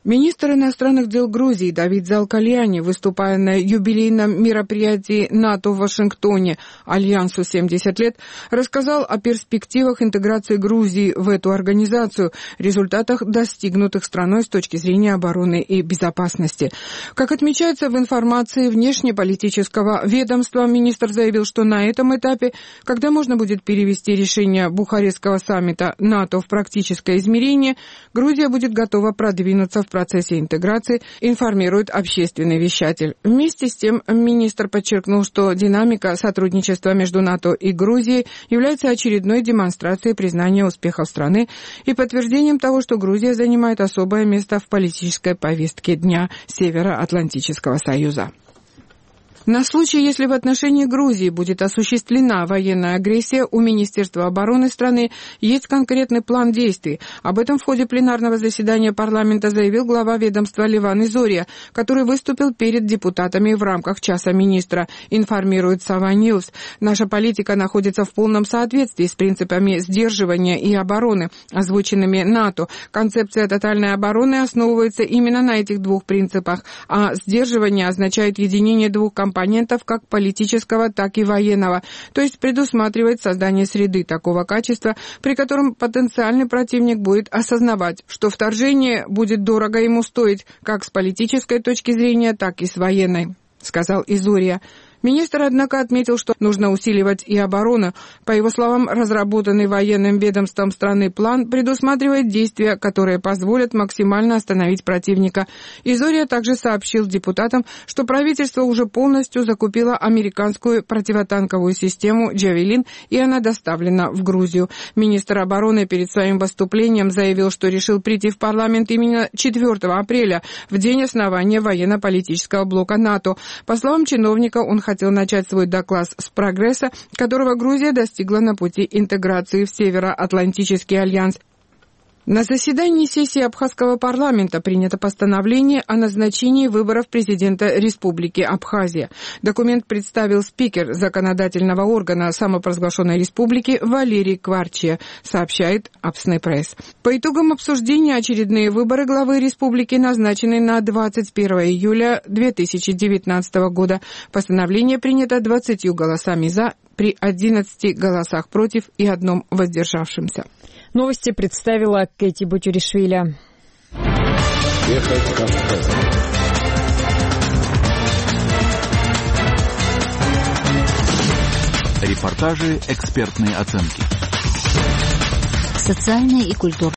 Министр иностранных дел Грузии Давид Залкальяни, выступая на юбилейном мероприятии НАТО в Вашингтоне «Альянсу 70 лет», рассказал о перспективах интеграции Грузии в эту организацию, результатах, достигнутых страной с точки зрения обороны и безопасности. Как отмечается в информации внешнеполитического ведомства, министр заявил, что на этом этапе, когда можно будет перевести решение Бухарестского саммита НАТО в практическое измерение, Грузия будет готова продвинуться в процессе интеграции, информирует общественный вещатель. Вместе с тем, министр подчеркнул, что динамика сотрудничества между НАТО и Грузией является очередной демонстрацией признания успехов страны и подтверждением того, что Грузия занимает особое место в политической повестке дня Североатлантического союза. На случай, если в отношении Грузии будет осуществлена военная агрессия, у Министерства обороны страны есть конкретный план действий. Об этом в ходе пленарного заседания парламента заявил глава ведомства Леван Изория, который выступил перед депутатами в рамках часа министра, информирует Сава Ньюс. Наша политика находится в полном соответствии с принципами сдерживания и обороны, озвученными НАТО. Концепция тотальной обороны основывается именно на этих двух принципах, а сдерживание означает единение двух компонентов как политического, так и военного, то есть предусматривает создание среды такого качества, при котором потенциальный противник будет осознавать, что вторжение будет дорого ему стоить как с политической точки зрения, так и с военной, сказал Изория. Министр, однако, отметил, что нужно усиливать и оборону. По его словам, разработанный военным ведомством страны план предусматривает действия, которые позволят максимально остановить противника. Изория также сообщил депутатам, что правительство уже полностью закупило американскую противотанковую систему «Джавелин», и она доставлена в Грузию. Министр обороны перед своим выступлением заявил, что решил прийти в парламент именно 4 апреля, в день основания военно-политического блока НАТО. По словам чиновника, он хотел начать свой доклад с прогресса, которого Грузия достигла на пути интеграции в Североатлантический альянс. На заседании сессии Абхазского парламента принято постановление о назначении выборов президента Республики Абхазия. Документ представил спикер законодательного органа самопровозглашенной республики Валерий Кварчия, сообщает Апсны Пресс. По итогам обсуждения очередные выборы главы республики назначены на 21 июля 2019 года. Постановление принято 20 голосами «за», при 11 голосах «против» и 1 воздержавшемся. Новости представила Кэти Бутюришвили. Репортажи, экспертные оценки. Социальные и культурные.